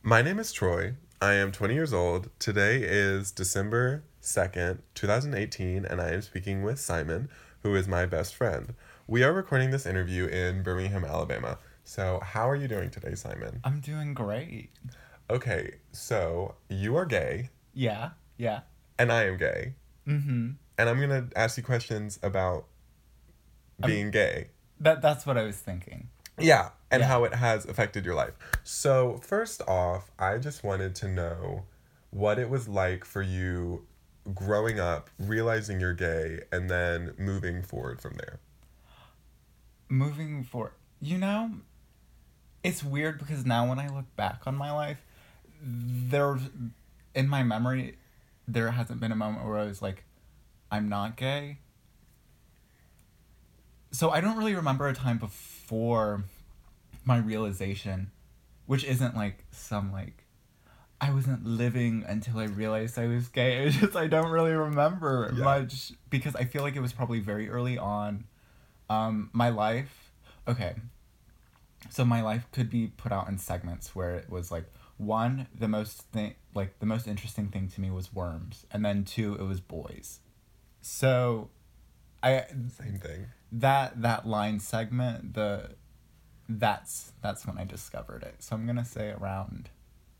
My name is Troy. I am 20 years old. Today is December 2nd, 2018, and I am speaking with Simon, who is my best friend. We are recording this interview in Birmingham, Alabama. So, how are you doing today, Simon? I'm doing great. Okay, so you are gay, Yeah, yeah. and I am gay, Mm-hmm. and I'm going to ask you questions about Um, being gay. that's what I was thinking. Yeah, and Yeah. how it has affected your life. So, first off, I just wanted to know what it was like for you growing up, realizing you're gay, and then moving forward from there. Moving forward, you know, it's weird because now when I look back on my life, there's in my memory, there hasn't been a moment where I was like, I'm not gay. So I don't really remember a time before my realization, which isn't like some like I wasn't living until I realized I was gay. It's just I don't really remember Yeah. much because I feel like it was probably very early on. My life, okay, so my life could be put out in segments where it was like one, the most interesting thing to me was worms, and then two, it was boys. So, I Same thing. that line segment that's when I discovered it. So I'm gonna say around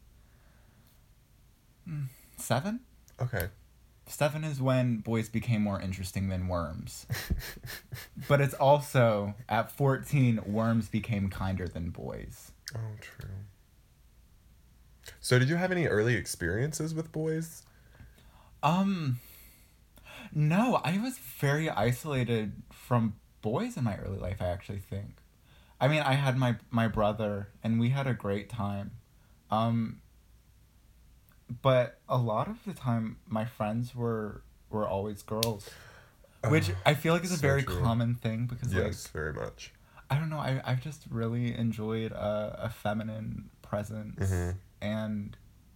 7. Okay. 7 is when boys became more interesting than worms. But it's also, at 14, worms became kinder than boys. Oh, true. So, did you have any early experiences with boys? Um, no, I was very isolated from boys in my early life, I actually think. I mean, I had my brother, and we had a great time. Um, but a lot of the time, my friends were always girls. Which I feel like is a So very true. common thing because, Yes, like, very much. I don't know. I've just really enjoyed a feminine presence, Mm-hmm. and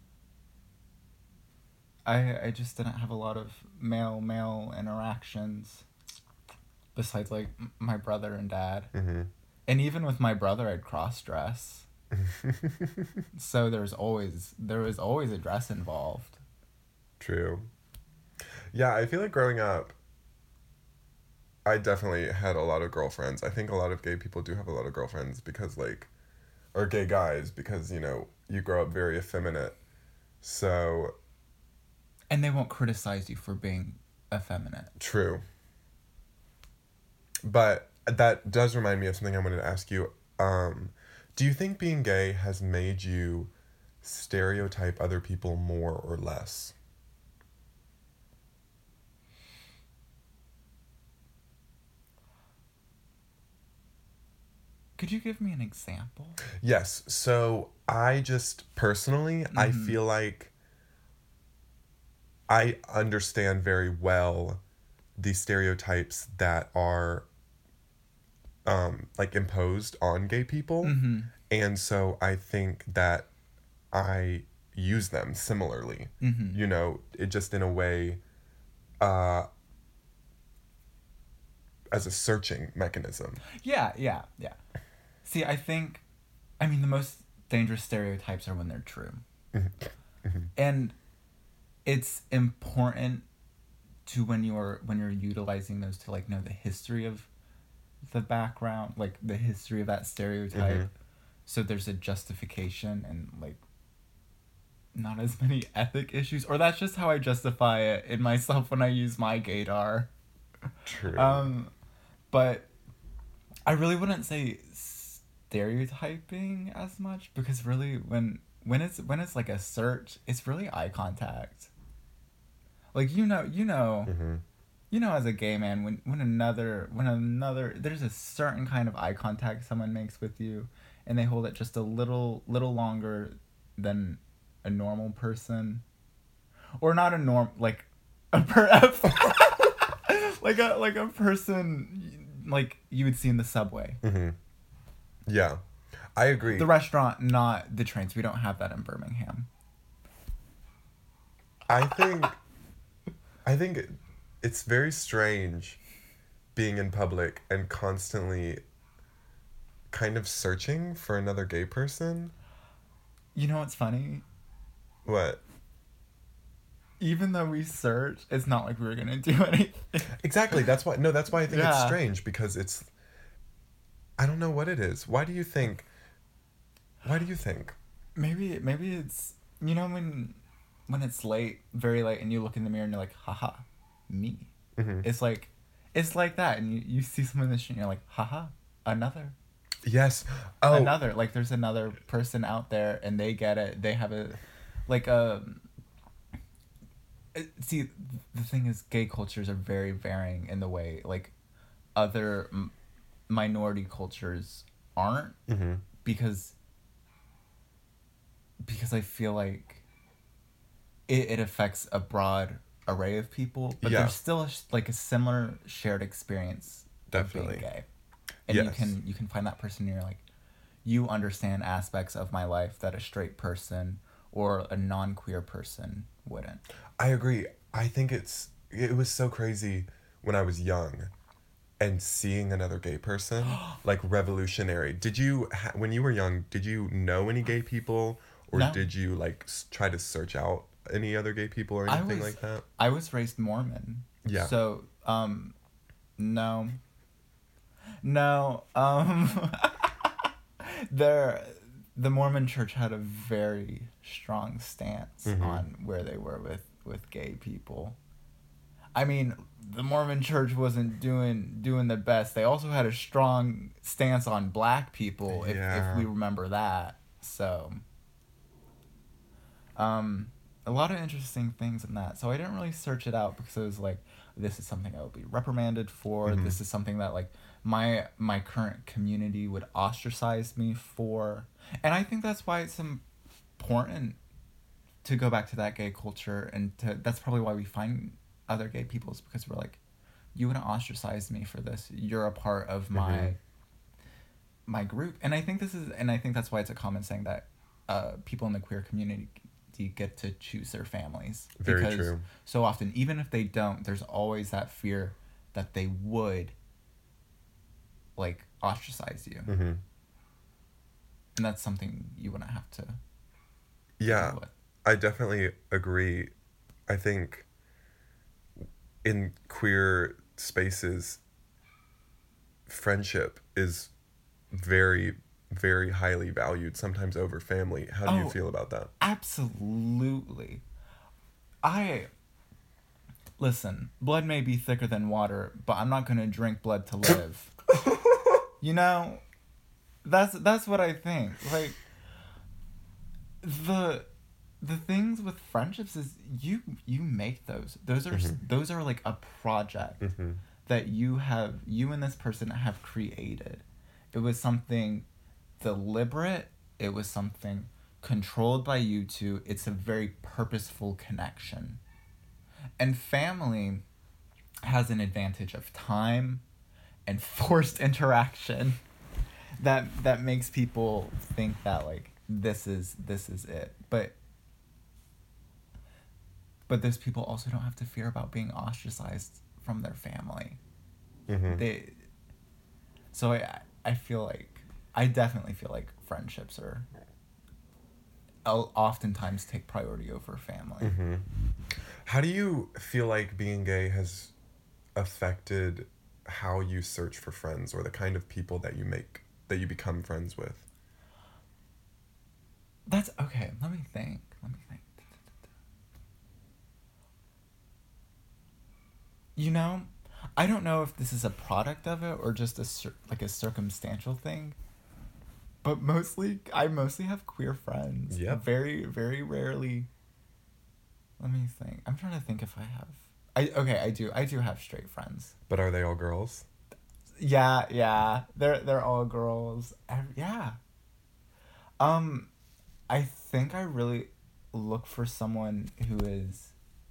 I just didn't have a lot of male interactions besides like my brother and dad, Mm-hmm. and even with my brother, I'd cross dress, so there was always a dress involved. True. Yeah, I feel like growing up, I definitely had a lot of girlfriends. I think a lot of gay people do have a lot of girlfriends because, like, or gay guys because, you grow up very effeminate. So, And they won't criticize you for being effeminate. true. But that does remind me of something I wanted to ask you. Do you think being gay has made you stereotype other people more or less? Could you give me an example? Yes. So, I just personally, I Mm-hmm. feel like I understand very well the stereotypes that are like imposed on gay people, Mm-hmm. and so I think that I use them similarly. Mm-hmm. It just in a way, uh, as a searching mechanism. Yeah, yeah, yeah. See, I mean, the most dangerous stereotypes are when they're true. And it's important to when you're utilizing those to like know the history of the background, like the history of that Mm-hmm. stereotype. So there's a justification and like not as many ethic issues, or that's just how I justify it in myself when I use my gaydar. True. Um, but I really wouldn't say stereotyping as much because really when it's like a search, it's really eye contact. Like Mm-hmm. as a gay man when another there's a certain kind of eye contact someone makes with you, and they hold it just a little longer than a normal person, or not a norm like a per like a person like you would see in the subway. Mm-hmm. Yeah, I The agree. restaurant, not the trains. We don't have that in Birmingham. I think I think it's very strange being in public and constantly kind of searching for another gay person. You know what's funny? What? Even though we searched, it's not like we were gonna do anything. Exactly. That's why. No, that's why I think it's Yeah. strange because it's. I don't know what it is. Why do you think? Why do you think? Maybe it's, you know, when it's late, very late, and you look in the mirror and you're like, haha, me. Hmm. It's like that, and you see someone in the street and you're like, haha, another. Yes. Oh. Another, like, there's another person out there and they get it. They have a, like, see, the thing is, gay cultures are very varying in the way, like, other minority cultures aren't, Hmm. because I feel like it affects a broad array of people, but Yeah. there's still like a similar shared experience Definitely. of being gay, and Yes. you can find that person and you're like, you understand aspects of my life that a straight person or a non-queer person wouldn't. I agree. I think it was so crazy when I was young and seeing another gay person, like revolutionary. Did you when you were young, did you know any gay people or No. did you like try to search out any other gay people or anything like that? I was raised Mormon. Yeah. So, no. No, there, the Mormon church had a very strong stance Mhm. on where they were with gay people. I mean, the Mormon church wasn't doing the best. They also had a strong stance on black people, if Yeah. we remember that. So, a lot of interesting things in that. So I didn't really search it out because it was like, this is something I would be reprimanded for. Mhm. This is something that like my current community would ostracize me for. And I think that's why it's important to go back to that gay culture, and that's probably why we find other gay people, is because we're like, you wouldn't ostracize me for this. You're a part of Mhm. my group. And I think that's why it's a common saying that people in the queer community get to choose their families. Very Because true. so often, even if they don't, there's always that fear that they would like ostracize you. Mhm. And that's something you wouldn't have to Yeah. deal with. I definitely agree. I think in queer spaces friendship is very, very highly valued, sometimes over family. How do you Oh, feel about that? absolutely. I listen, blood may be thicker than water, but I'm not gonna drink blood to live. You know, that's what I think. Like, the things with friendships is you make those. Mhm. Those are like a project Mhm. that you and this person have created. It was something deliberate. It was something controlled by you two. It's a very purposeful connection. And family has an advantage of time and forced interaction that makes people think that like this is it. But those people also don't have to fear about being ostracized from their family. Mhm. They so I feel like I definitely feel like friendships are oftentimes take priority over family. Mhm. How do you feel like being gay has affected how you search for friends or the kind of people that you become friends with? That's okay. Let me think. You know, I don't know if this is a product of it or just like a circumstantial thing. But I mostly have queer friends. Yep. Very, very rarely. Let me think. I'm trying to think if I have. I do have straight friends. But are they all girls? Yeah. They're all girls. Yeah. Um, I think I really look for someone who is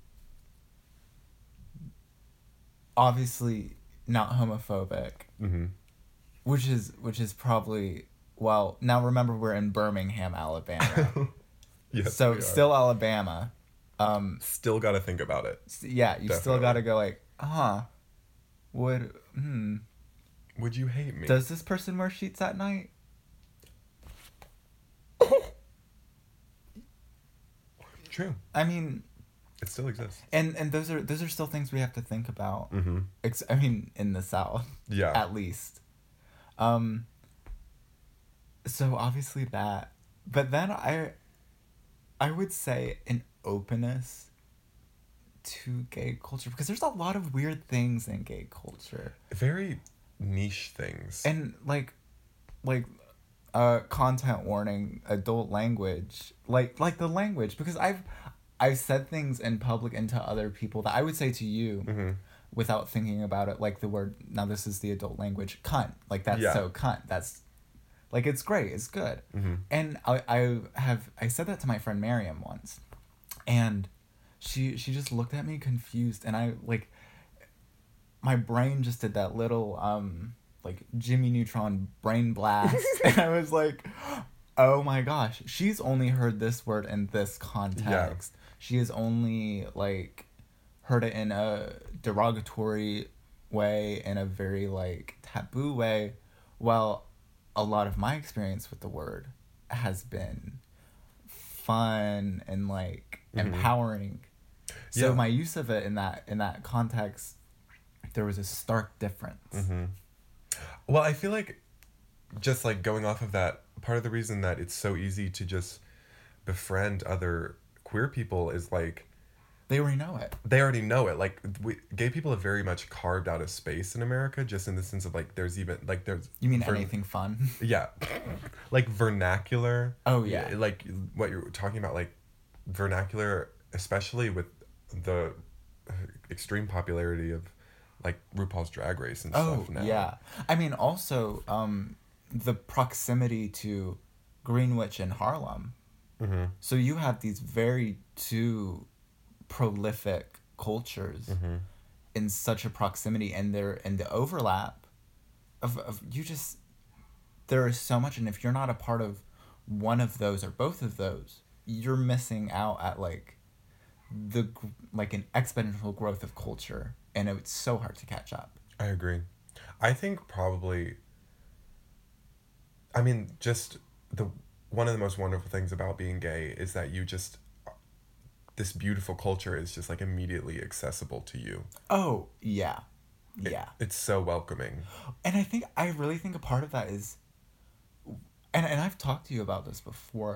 obviously not homophobic, Mm-hmm. which is probably, well, now remember we're in Birmingham, Alabama. Yes, So we are. still Alabama. Still got to think about it. Yeah, you still Definitely. got to go like, would Would you hate me? does this person wear sheets at night? True. I mean, it still exists. And those are still things we have to think about. Mm-hmm. I mean, in the South, Yeah. at least. So obviously that, but then I would say an openness to gay culture, because there's a lot of weird things in gay culture. Very niche things. And like content warning, adult language, like the language, because I've said things in public and to other people that I would say to you Mm-hmm. without thinking about it, like the word, now this is the adult language, cunt, like that's Yeah. so cunt, that's like, it's great, it's good. Mm-hmm. And I said that to my friend Miriam once, and she just looked at me confused, and I like, my brain just did that little like Jimmy Neutron brain blast, and I was like, oh my gosh, she's only heard this word in this context. She has only like heard it in a derogatory way, in a very like taboo way. Well, a lot of my experience with the word has been fun and like empowering. So Yeah. my use of it in that context, there was a stark difference. Mm-hmm. Well, I feel like, just like going off of that, part of the reason that it's so easy to just befriend other queer people is like, They already know it. they already know it. Like, gay people have very much carved out a space in America, just in the sense of like, there's even like there's. You mean anything fun? Yeah, like vernacular. Oh, yeah. Like what you're talking about, like vernacular, especially with the extreme popularity of like RuPaul's Drag Race and Oh, stuff now. yeah. I mean, also, the proximity to Greenwich and Harlem. Mm-hmm. So you have these very two prolific cultures Mm-hmm. in such a proximity, and the overlap of you just, there is so much, and if you're not a part of one of those or both of those, you're missing out at like like an exponential growth of culture, and it's so hard to catch up. I agree. I think probably, I mean, just one of the most wonderful things about being gay is that you just, this beautiful culture is just like immediately accessible to you. Oh, yeah. Yeah. It's so welcoming. And I really think a part of that is, and I've talked to you about this before,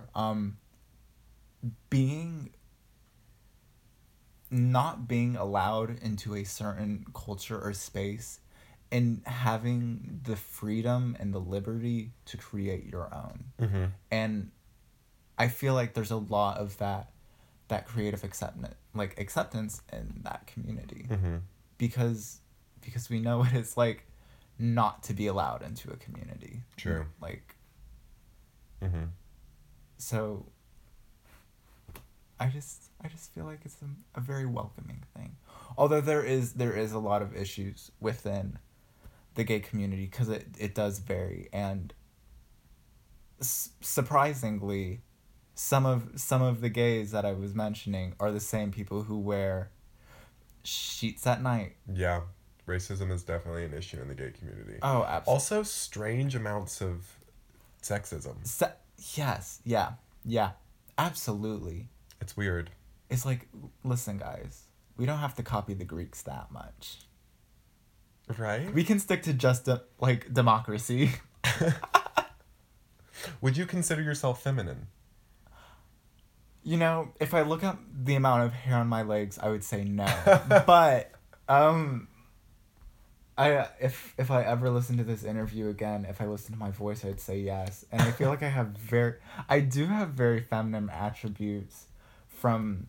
not being allowed into a certain culture or space, and having the freedom and the liberty to create your own. Mm-hmm. And I feel like there's a lot of that creative acceptance in that community. Mm-hmm. because we know what it's like not to be allowed into a community. True. Like, Mm-hmm. so I just feel like it's a very welcoming thing. Although there is a lot of issues within the gay community, because it does vary, and surprisingly, some of the gays that I was mentioning are the same people who wear sheets at night. Yeah. Racism is definitely an issue in the gay community. Oh, absolutely. Also, strange amounts of sexism. Yes, yeah, absolutely. It's weird. It's like, listen, guys, we don't have to copy the Greeks that much. Right? We can stick to just like democracy. Would you consider yourself feminine? You know, if I look up the amount of hair on my legs, I would say no. But if I ever listen to this interview again, if I listen to my voice, I'd say yes. And I feel like I do have very feminine attributes from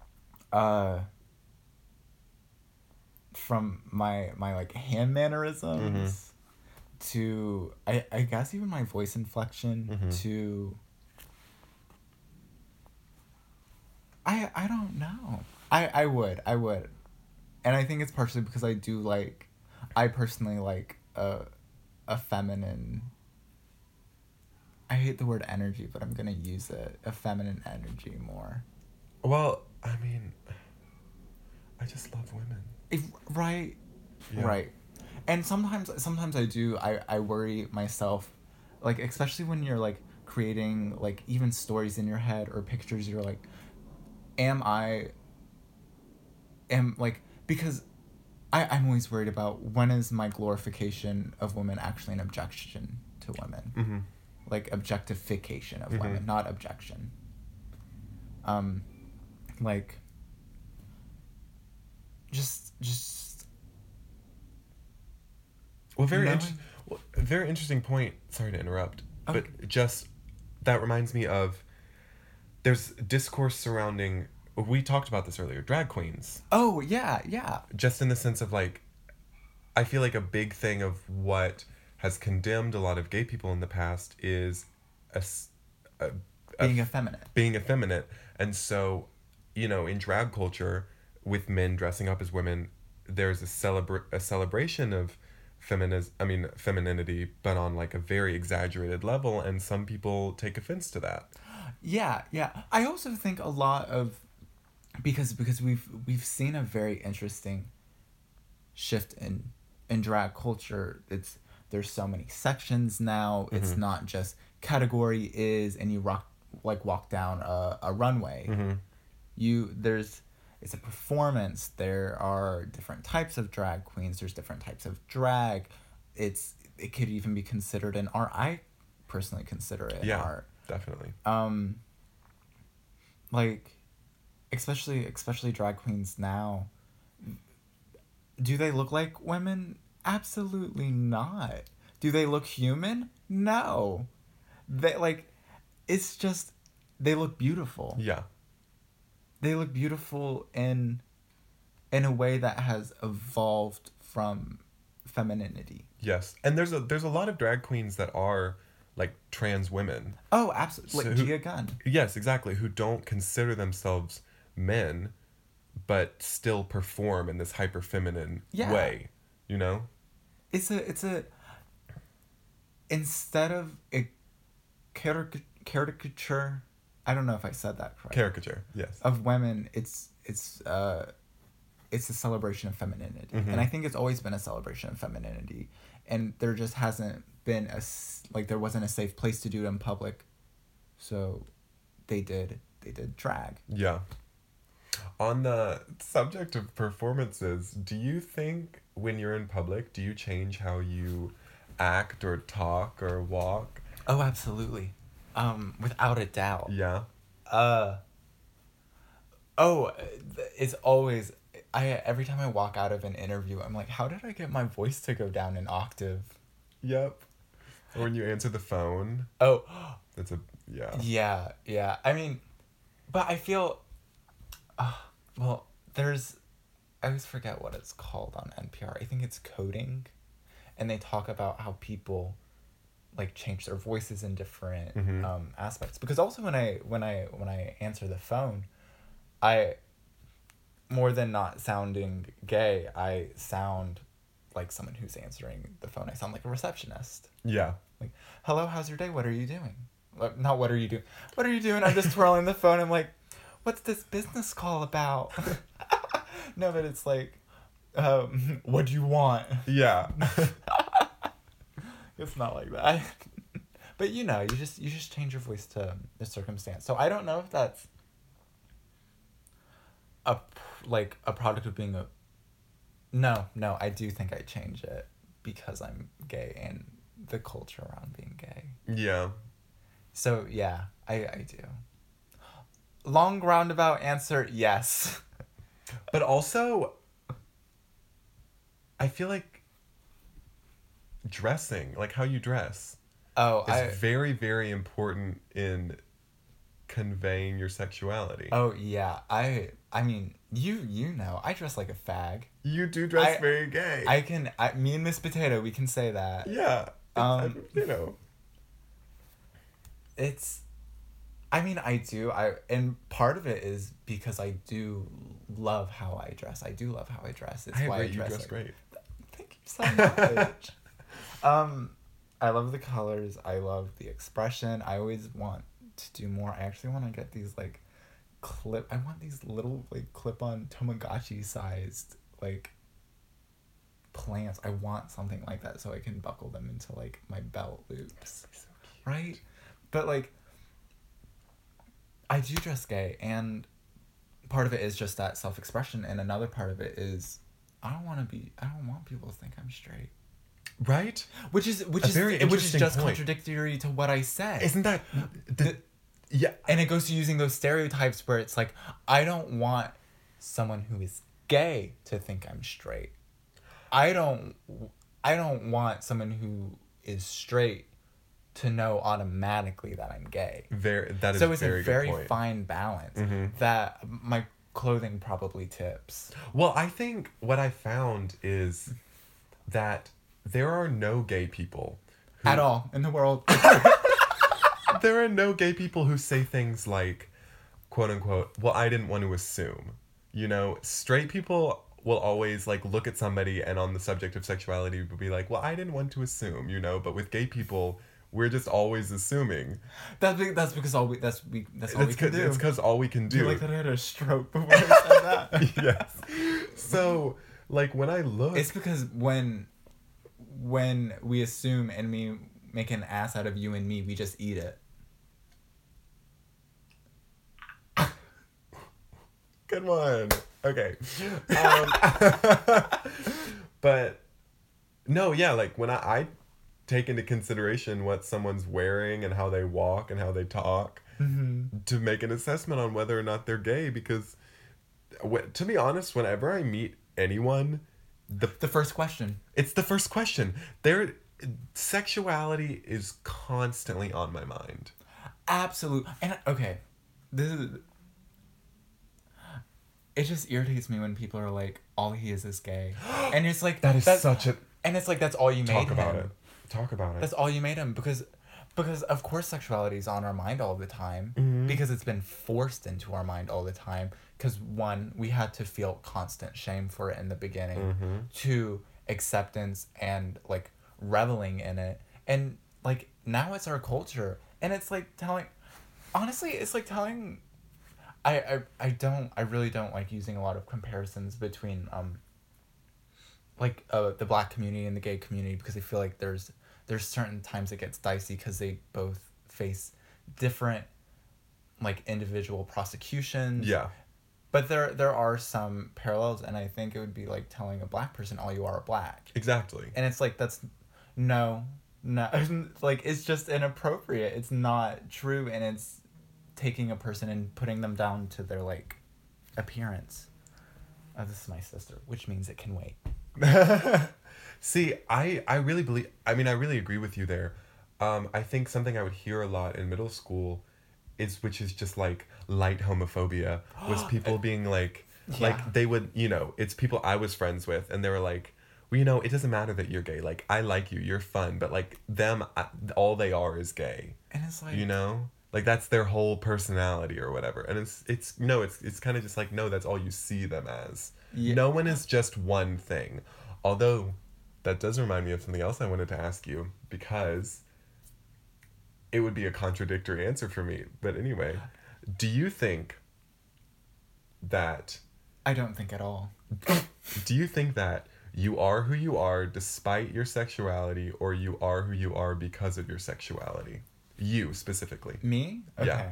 my like hand mannerisms, to I guess even my voice inflection, to I don't know. I would. And I think it's partially because I personally like a feminine, I hate the word energy, but I'm gonna use it, a feminine energy more. Well, I mean, I just love women. Right. Yeah. Right. And sometimes I worry myself, like, especially when you're like creating like even stories in your head or pictures, you're like, am like, because I'm always worried about when is my glorification of women actually an objection to women. Mm-hmm. Like objectification of Mm-hmm. women, not objection. Like just Well, knowing. very interesting point. Sorry to interrupt, Okay. but just that reminds me of there's discourse surrounding. We talked about this earlier. Drag queens, Oh yeah. just in the sense of like, I feel like a big thing of what has condemned a lot of gay people in the past is a, s- a- Being effeminate. being effeminate, and so, in drag culture, with men dressing up as women, there's a celebration of femininity, but on like a very exaggerated level, and some people take offense to that. Yeah. I also think a lot of because we've seen a very interesting shift in drag culture. There's so many sections now. It's Mm-hmm. not just category is and you walk down a runway. Mm-hmm. It's a performance. There are different types of drag queens. There's different types of drag. It could even be considered an art. I personally consider it an Yeah, art. definitely. Like especially drag queens now. Do they look like women? Absolutely not. Do they look human? No. They like it's just they look beautiful. Yeah. They look beautiful in a way that has evolved from femininity. Yes, and there's a lot of drag queens that are like trans women. Oh, absolutely. So Like Gia Gunn. Yes, exactly. Who don't consider themselves men, but still perform in this hyper feminine Yeah. way. You know? It's a instead of a caricature, I don't know if I said that correctly. Caricature. Yes. Of women, it's a celebration of femininity. Mm-hmm. And I think it's always been a celebration of femininity, and there just hasn't been there wasn't a safe place to do it in public, so they did drag. Yeah. On the subject of performances, do you think when you're in public, do you change how you act or talk or walk? Oh, absolutely. Without a doubt. Yeah. It's always every time I walk out of an interview, I'm like, how did I get my voice to go down an octave? Yep. Or when you answer the phone. Oh, That's yeah. yeah. I mean, but I feel, well, I always forget what it's called on NPR. I think it's coding, and they talk about how people, like, change their voices in different Mm-hmm. aspects. Because also when I answer the phone, I, more than not sounding gay, I sound like someone who's answering the phone. I sound like a receptionist. Yeah. Like, hello, how's your day? What are you doing? Not what are you doing? What are you doing? I'm just twirling the phone. I'm like, what's this business call about? No, but it's like, what do you want? Yeah. It's not like that. But you just change your voice to the circumstance. So I don't know if that's a product of being a. No, I do think I change it because I'm gay and the culture around being gay. Yeah. So yeah, I do. Long roundabout answer, yes. But also, I feel like dressing, like how you dress, Oh, is very, very important in conveying your sexuality. Oh yeah, I mean, you know, I dress like a fag. You do dress very gay. Me and Miss Potato, we can say that. Yeah. You know. I mean, I do. And part of it is because I do love how I dress. I do love how I dress. It's why I you dress dress like, great. Thank you so much. I love the colors. I love the expression. I always want to do more. I actually want to get these I want these little clip-on Tamagotchi sized plants. I want something like that so I can buckle them into my belt loops. So cute. Right? But I do dress gay, and part of it is just that self-expression, and another part of it is I don't want people to think I'm straight. Right? Which is just contradictory to what I said. Isn't that yeah. And it goes to using those stereotypes where it's like, I don't want someone who is gay to think I'm straight. I don't want someone who is straight to know automatically that I'm gay. That is so it's very a very good point. fine balance Mm-hmm. that my clothing probably tips. Well, I think what I found is that there are no gay people At all in the world. there are no gay people who say things like, quote unquote, well, I didn't want to assume. You know, straight people will always like look at somebody and on the subject of sexuality will be like, well, I didn't want to assume, you know, but with gay people, we're just always assuming. That's because all we can do. It's because all we can do. You like that I had a stroke before I said that? Yes. So, like, when I look... It's because when we assume and we make an ass out of you and me, we just eat it. Good one. Okay. But, no, yeah, like, when I take into consideration what someone's wearing and how they walk and how they talk to make an assessment on whether or not they're gay, because to be honest, whenever I meet anyone, the first question, it's the first question. Their sexuality is constantly on my mind. Absolutely. And okay, it just irritates me when people are like, all he is gay. And it's like that's such a... And it's like, that's all you made him. Talk about it. That's all you made him, because of course sexuality is on our mind all the time, because it's been forced into our mind all the time, because one, we had to feel constant shame for it in the beginning, two, acceptance and like reveling in it, and like now it's our culture, and it's like telling, honestly, it's like telling, I really don't like using a lot of comparisons between the black community and the gay community, because I feel like there's certain times it gets dicey because they both face different like individual prosecutions. Yeah. But there are some parallels, and I think it would be like telling a black person, all you are black. Exactly. And it's like, that's no like, it's just inappropriate. It's not true, and it's taking a person and putting them down to their like appearance. Oh, this is my sister, which means it can wait. See, I really agree with you there. I think something I would hear a lot in middle school which is just like light homophobia, was people being like, like they would, you know, it's people I was friends with, and they were like, well, you know, it doesn't matter that you're gay. Like, I like you, you're fun, but like them, all they are is gay. And it's like, you know, like that's their whole personality or whatever. And it's kind of just like, no, that's all you see them as. Yeah. No one is just one thing. Although that does remind me of something else I wanted to ask you, because it would be a contradictory answer for me. But anyway, do you think that... I don't think at all. Do you think that you are who you are despite your sexuality, or you are who you are because of your sexuality? You, specifically. Me? Okay. Yeah.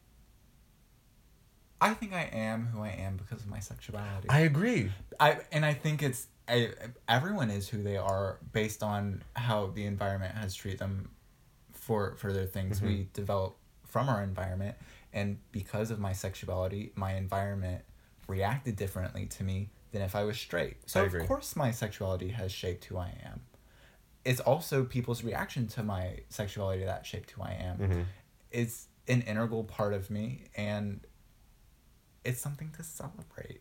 I think I am who I am because of my sexuality. I agree. I think it's... everyone is who they are based on how the environment has treated them for their things. Mm-hmm. We develop from our environment, and because of my sexuality, my environment reacted differently to me than if I was straight. So of course my sexuality has shaped who I am. It's also people's reaction to my sexuality that shaped who I am. Mm-hmm. It's an integral part of me, and it's something to celebrate.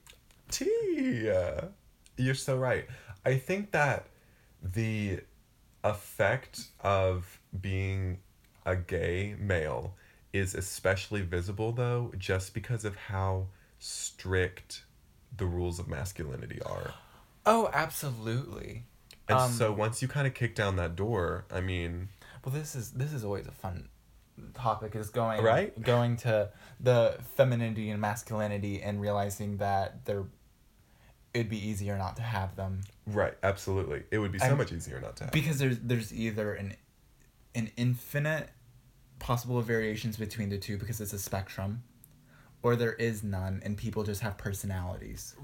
You're so right. I think that the effect of being a gay male is especially visible, though, just because of how strict the rules of masculinity are. Oh, absolutely. And so once you kind of kick down that door, I mean... Well, this is always a fun topic, is going to the femininity and masculinity and realizing that it'd be easier not to have them. Right, absolutely. It would be so much easier not to have. Because there's either an infinite possible variations between the two, because it's a spectrum, or there is none, and people just have personalities.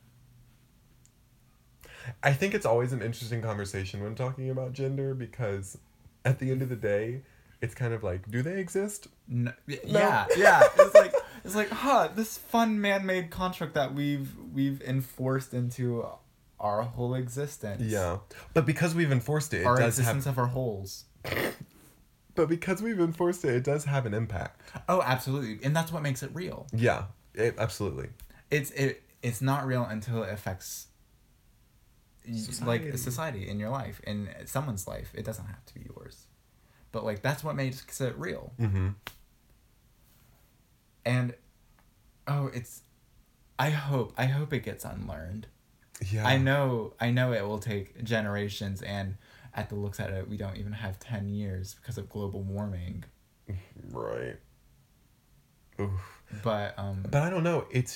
I think it's always an interesting conversation when talking about gender because at the end of the day, it's kind of like, do they exist? No. Yeah. It's like, this fun man-made construct that we've enforced into our whole existence. Yeah. But because we've enforced it, Our existence of our holes. But because we've enforced it, it does have an impact. Oh, absolutely. And that's what makes it real. Yeah. Absolutely. It's not real until it affects Society. society in your life, in someone's life. It doesn't have to be yours. But like that's what makes it real. Mm-hmm. And I hope it gets unlearned. Yeah. I know it will take generations, and at the looks at it, we don't even have 10 years because of global warming. Right. Oof. But I don't know. It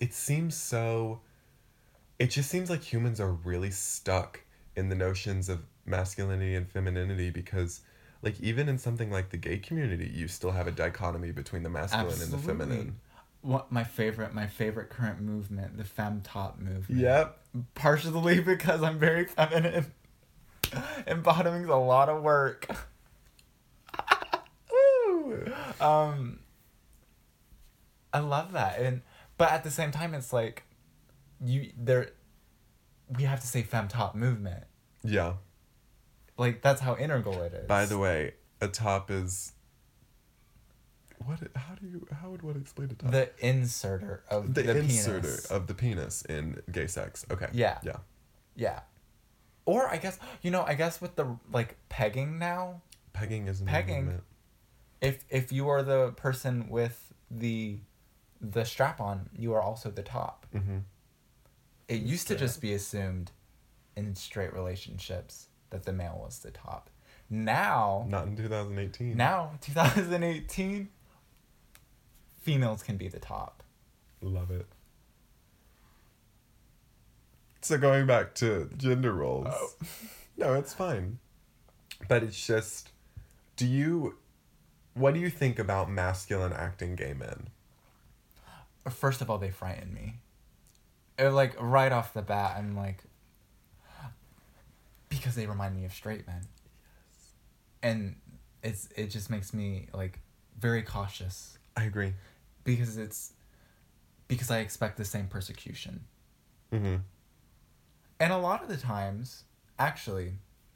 just seems like humans are really stuck in the notions of masculinity and femininity because, like, even in something like the gay community, you still have a dichotomy between the masculine and the feminine. What my favorite current movement, the femtop movement. Yep. Partially because I'm very feminine, and bottoming's a lot of work. Ooh. I love that, but at the same time, it's like, we have to say femtop movement. Yeah. Like that's how integral it is. By the way, a top is. How would one explain a top? The inserter of the inserter penis. of the penis in gay sex. Okay. Yeah. Yeah. Yeah. Or I guess with the like pegging now. Pegging is a Pegging. movement. If you are the person with the strap on, you are also the top. Mm-hmm. It used to just be assumed in straight relationships that the male was the top. Now, Not in 2018. Now, 2018, females can be the top. Love it. So going back to gender roles. Oh. No, it's fine. But it's just, what do you think about masculine acting gay men? First of all, they frighten me. Like, right off the bat, I'm like, because they remind me of straight men. Yes. And it just makes me, like, very cautious. I agree. Because I expect the same persecution. Mm-hmm. And a lot of the times, actually,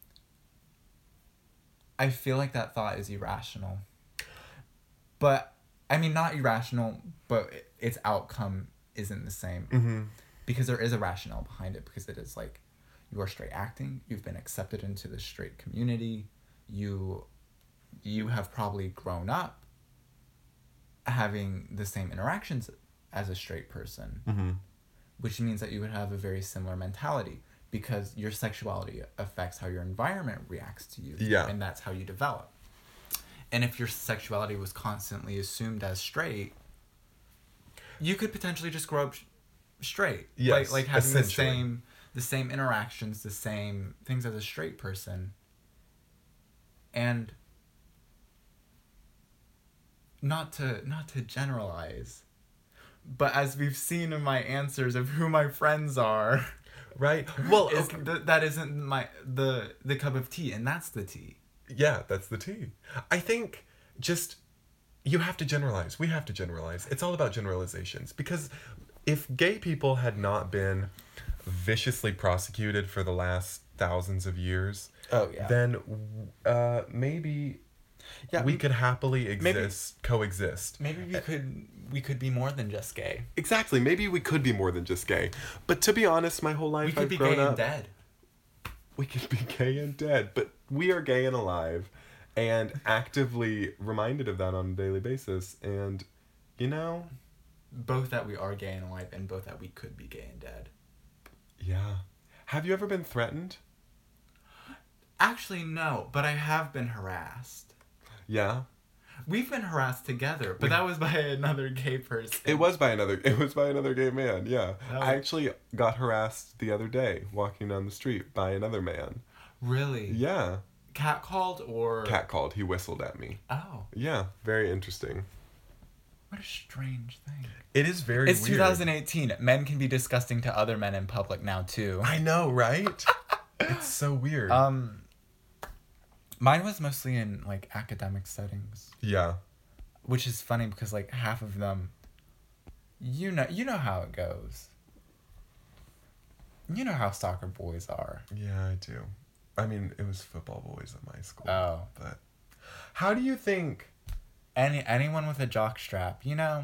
I feel like that thought is irrational. But, I mean, not irrational, but its outcome isn't the same. Mm-hmm. Because there is a rationale behind it. Because it is like, you are straight acting, you've been accepted into the straight community, you have probably grown up having the same interactions as a straight person. Mm-hmm. Which means that you would have a very similar mentality because your sexuality affects how your environment reacts to you. Yeah. And that's how you develop. And if your sexuality was constantly assumed as straight, you could potentially just grow up straight. Yes, like having the same interactions, the same things as a straight person. And not to generalize, but as we've seen in my answers of who my friends are, right? Well, that isn't the cup of tea, and that's the tea. Yeah, that's the tea. I think just you have to generalize. We have to generalize. It's all about generalizations because if gay people had not been viciously prosecuted for the last thousands of years, then maybe. Yeah, we could happily coexist. Maybe we could be more than just gay. Exactly. Maybe we could be more than just gay. But to be honest, my whole life I've grown up. We could be gay and dead. We could be gay and dead, but we are gay and alive, and actively reminded of that on a daily basis. And, both that we are gay and alive, and both that we could be gay and dead. Yeah. Have you ever been threatened? Actually, no, but I have been harassed. Yeah. We've been harassed together, but that was by another gay person. It was by another gay man, yeah. I actually got harassed the other day walking down the street by another man. Really? Yeah. Catcalled or? Catcalled. He whistled at me. Oh. Yeah, very interesting. What a strange thing. It is very It's weird. 2018. Men can be disgusting to other men in public now too. I know, right? It's so weird. Mine was mostly in like academic settings, Yeah. which is funny because like half of them, you know how it goes. You know how soccer boys are. Yeah, I do. I mean, it was football boys at my school. Oh. But how do you think... Anyone with a jock strap, you know?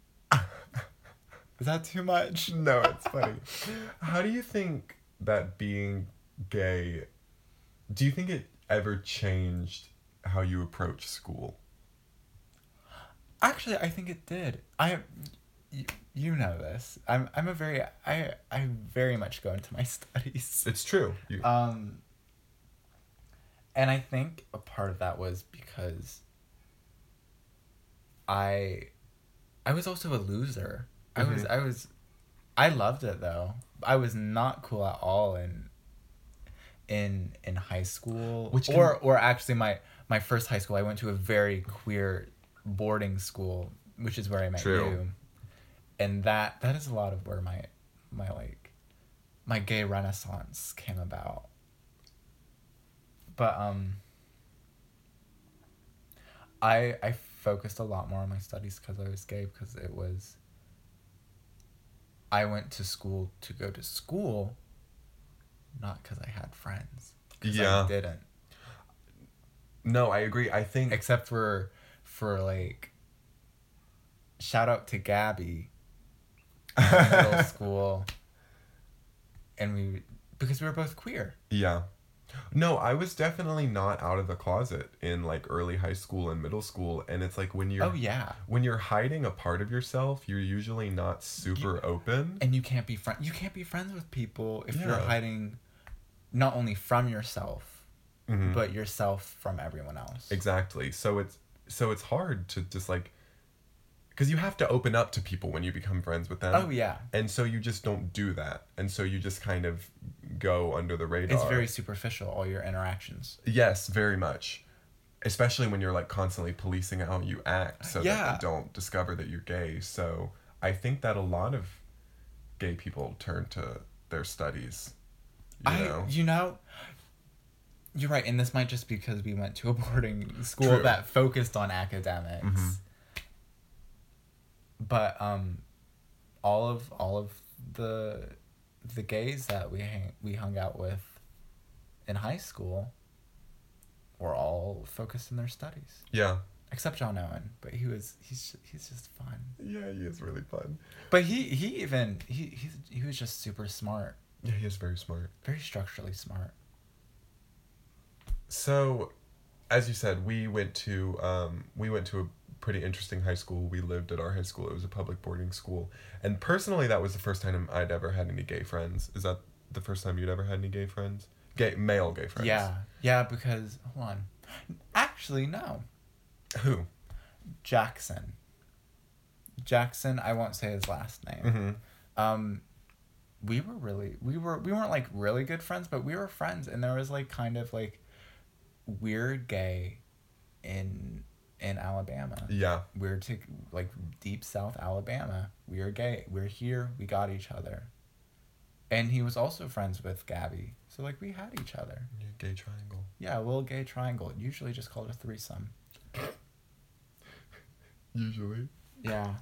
Is that too much? No, it's funny. How do you think that being gay... Do you think it ever changed how you approach school? Actually, I think it did. You know this. I very much go into my studies. It's true. And I think a part of that was because I was also a loser. Mm-hmm. I loved it though. I was not cool at all in high school. Or actually my first high school I went to a very queer boarding school, which is where I met you. And that is a lot of where my gay renaissance came about. But I focused a lot more on my studies because I was gay, because I went to school to go to school, not because I had friends. Yeah. I didn't. No, I agree. I think... Except for like, shout out to Gabby in middle school. And because we were both queer. Yeah. No, I was definitely not out of the closet in like early high school and middle school, and it's like when you're when you're hiding a part of yourself, you're usually not super open, and you can't be friends with people if you're hiding not only from yourself, but yourself from everyone else. Exactly. So it's hard to just like, because you have to open up to people when you become friends with them. Oh yeah. And so you just don't do that, and so you just kind of go under the radar. It's very superficial, all your interactions. Yes, very much. Especially when you're like constantly policing how you act so that they don't discover that you're gay. So I think that a lot of gay people turn to their studies. You know, you're right, and this might just be because we went to a boarding school that focused on academics. Mm-hmm. But all of the gays that we hung out with in high school were all focused in their studies. Yeah. Except John Owen, but he's just fun. Yeah, he is really fun. But he was just super smart. Yeah, he is very smart. Very structurally smart. So, as you said, we went to a pretty interesting high school. We lived at our high school. It was a public boarding school. And personally, that was the first time I'd ever had any gay friends. Is that the first time you'd ever had any gay friends? Male gay friends? Yeah. Yeah, because, hold on. Actually, no. Who? Jackson, I won't say his last name. Mm-hmm. We weren't like really good friends, but we were friends, and there was like kind of like weird gay in Alabama. Yeah. We're to like deep South Alabama. We are gay. We're here. We got each other. And he was also friends with Gabby. So like we had each other. Yeah, gay triangle. Yeah, a little gay triangle. Usually just called a threesome. Usually. Yeah.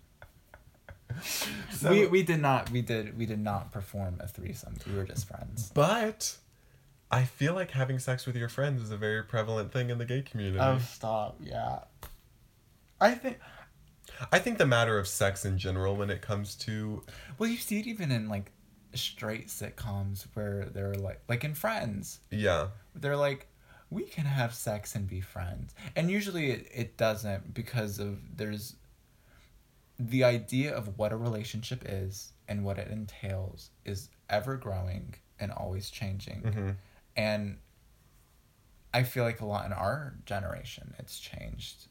So, we did not perform a threesome. We were just friends. But I feel like having sex with your friends is a very prevalent thing in the gay community. Oh, stop. Yeah. I think the matter of sex in general when it comes to... Well, you see it even in, like, straight sitcoms where they're, like in Friends. Yeah. They're like, we can have sex and be friends. And usually it doesn't, because there's... The idea of what a relationship is and what it entails is ever growing and always changing. Mm-hmm. And I feel like a lot in our generation, it's changed.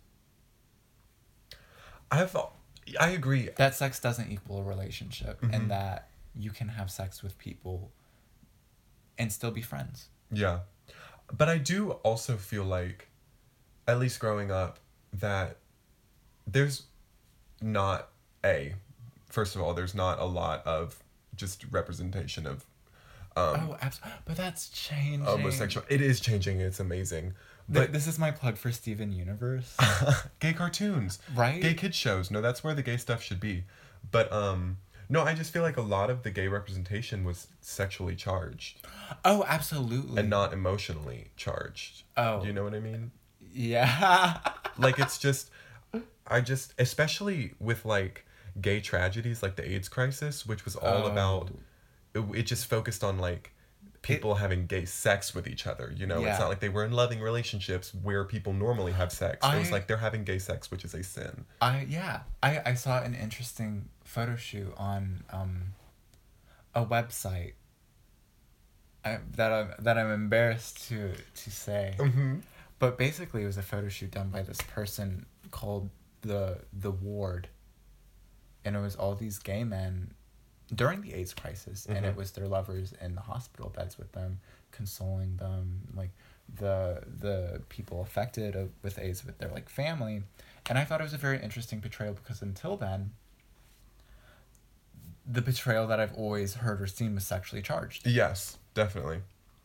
I agree. That sex doesn't equal a relationship, mm-hmm. and that you can have sex with people and still be friends. Yeah. But I do also feel like, at least growing up, that there's not first of all, there's not a lot of just representation of Oh, absolutely. But that's changing. homosexual. It is changing. It's amazing. But This is my plug for Steven Universe. gay cartoons, Right? gay kid shows. No, that's where the gay stuff should be. But no, I just feel like a lot of the gay representation was sexually charged Oh, absolutely. and not emotionally charged. Oh. Do you know what I mean? Yeah. Like it's just, especially with like gay tragedies like the AIDS crisis, which was all about, it just focused on like people having gay sex with each other. You know, Yeah. it's not like they were in loving relationships where people normally have sex. It was I- like they're having gay sex, which is a sin. I saw an interesting photo shoot on a website that I'm embarrassed to say. Mm-hmm. But basically, it was a photo shoot done by this person called the Ward, and it was all these gay men during the AIDS crisis, and it was their lovers in the hospital beds with them, consoling them, like the people affected with AIDS with their like family, and I thought it was a very interesting portrayal because until then, the portrayal that I've always heard or seen was sexually charged. Yes, definitely.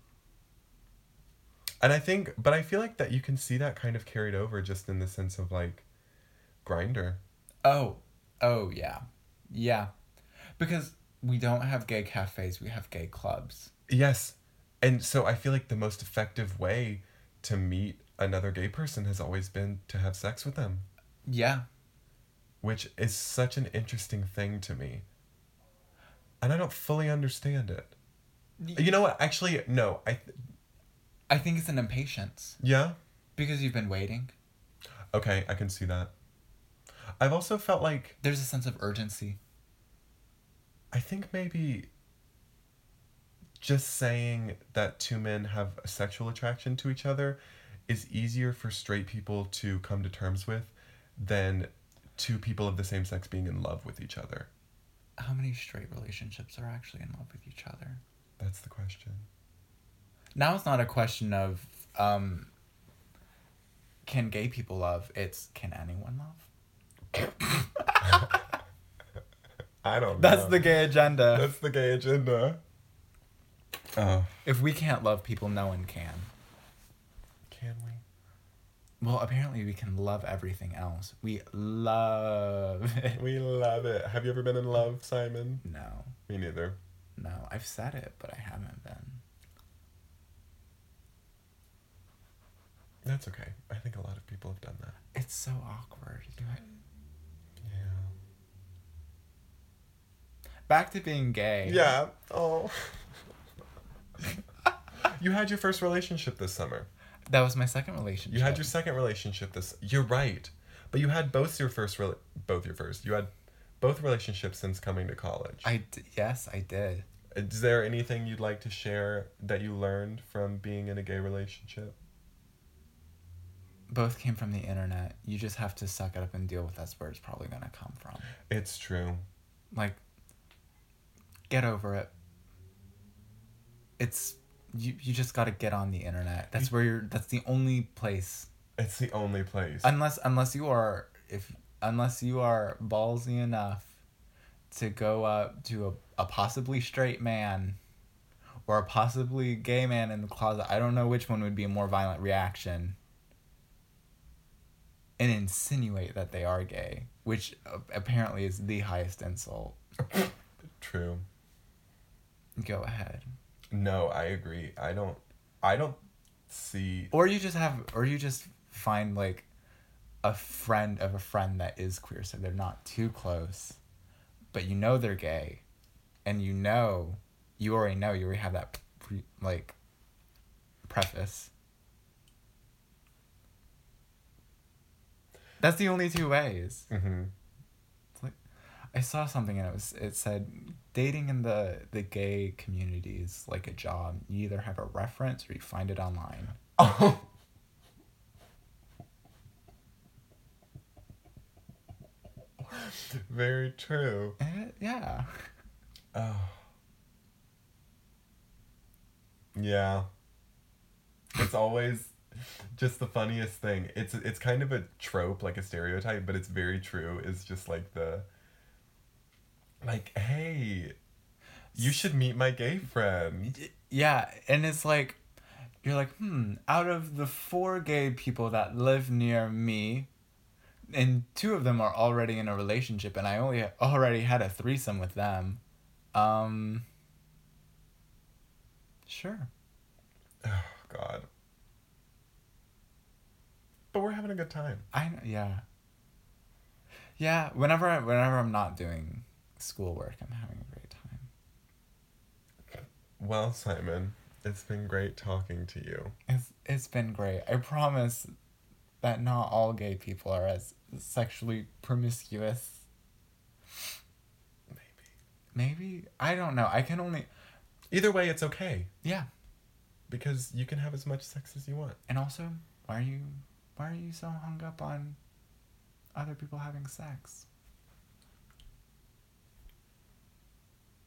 And I think, but I feel like that you can see that kind of carried over just in the sense of like Grindr. Oh yeah, yeah, because we don't have gay cafes, we have gay clubs. Yes. And so I feel like the most effective way to meet another gay person has always been to have sex with them, Yeah. which is such an interesting thing to me. And I don't fully understand it. You know what? Actually, no. I think it's an impatience Yeah? because you've been waiting. Okay, I can see that. I've also felt like, There's a sense of urgency. I think maybe just saying that two men have a sexual attraction to each other is easier for straight people to come to terms with than two people of the same sex being in love with each other. How many straight relationships are actually in love with each other? That's the question. Now it's not a question of can gay people love, it's can anyone love? I don't know. That's the gay agenda. That's the gay agenda. Oh. If we can't love people, no one can. Can we? Well, apparently we can love everything else. We love it. We love it. Have you ever been in love, Simon? No. Me neither. No. I've said it, but I haven't been. That's okay. I think a lot of people have done that. It's so awkward. Yeah. Back to being gay. Yeah. Oh. You had your first relationship this summer. That was my second relationship. You had your second relationship You're right. But you had both your first. You had both relationships since coming to college. Yes, I did. Is there anything you'd like to share that you learned from being in a gay relationship? Both came from the internet. You just have to suck it up and deal with that's where it's probably going to come from. It's true. Like, get over it. It's you just got to get on the internet. That's that's the only place. It's the only place. Unless you are ballsy enough to go up to a possibly straight man or a possibly gay man in the closet. I don't know which one would be a more violent reaction. And insinuate that they are gay, which apparently is the highest insult. True. Go ahead. No, I agree. I don't see. Or you just find like a friend of a friend that is queer, so they're not too close, but you know they're gay, and you already have that preface. That's the only two ways. Mm-hmm. It's like, I saw something and it said dating in the gay community is like a job. You either have a reference or you find it online. Oh. Very true. Yeah. Oh. Yeah. It's always just the funniest thing. It's kind of a trope, like a stereotype, but it's very true. It's just like Like, hey, you should meet my gay friend. Yeah, and it's like, you're like, out of the 4 gay people that live near me, and 2 of them are already in a relationship, and I already had a threesome with them. Sure. Oh, God. But we're having a good time. Yeah. Yeah, whenever I'm not doing schoolwork, I'm having a great time. Well, Simon, it's been great talking to you. It's been great. I promise that not all gay people are as sexually promiscuous. Maybe? I don't know. I can only... Either way, it's okay. Yeah. Because you can have as much sex as you want. And also, why are you so hung up on other people having sex?